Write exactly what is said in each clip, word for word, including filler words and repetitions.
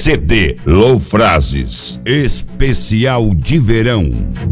C D Low Frases, especial de verão.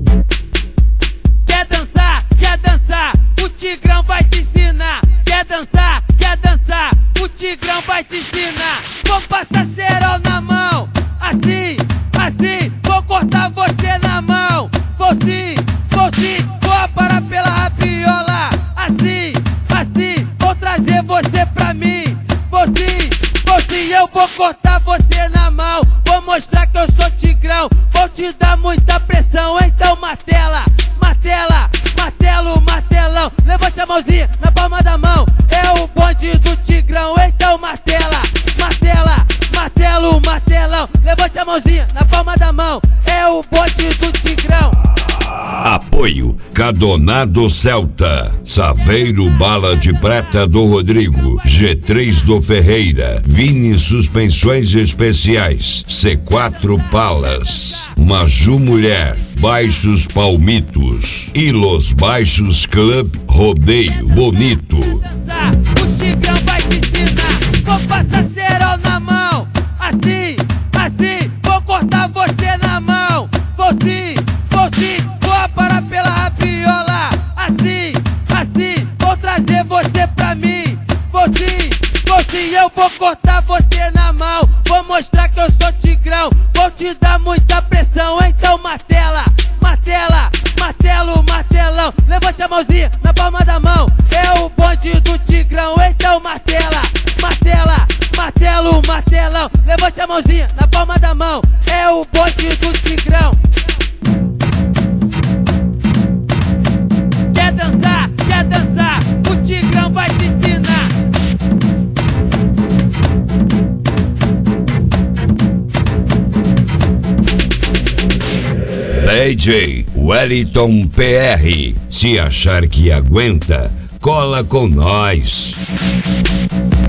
Quer dançar, quer dançar, o Tigrão vai te ensinar. Quer dançar, quer dançar, o Tigrão vai te ensinar. Vou passar cerol na mão, assim, assim, vou cortar você na mão. Vou sim, vou sim, vou parar pela rabiola. Assim, assim, vou trazer você pra mim. Vou sim, vou sim, eu vou cortar você na mão. Vou mostrar que eu sou Tigrão, vou te dar muita pressão. Então martela, martela, martelo, martelão. Levante a mãozinha na palma da mão, é o bonde do Tigrão. Então martela, martela, martelo, martelão. Levante a mãozinha na palma da mão, é o bonde do Tigrão. Apoio Cadonado Celta, Saveiro Bala de Prata do Rodrigo, G três do Ferreira, Vini Suspensões Especiais, C quatro Palas, Maju Mulher, Baixos Palmitos e Los Baixos Club Rodeio Bonito. O Tigrão vai te ensinar, vou passar cerol na mão. Assim, assim, vou cortar você na mão. Vou sim, vou sim, vou parar pela rabiola. Assim, assim, vou trazer você pra mim. Vou sim, vou sim, eu vou cortar você na mão. Vou mostrar que eu sou Tigrão, vou te dar muita pressão. Então martela, martela, martelo, martelão. Levante a mãozinha na palma da mão, é o bonde do Tigrão. Então martela, martela, martelo, martelão. Levante a mãozinha na palma da mão, é o bonde do Tigrão. Quer dançar, quer dançar, o Tigrão vai te ensinar. D J Wellington P R, se achar que aguenta, cola com nós.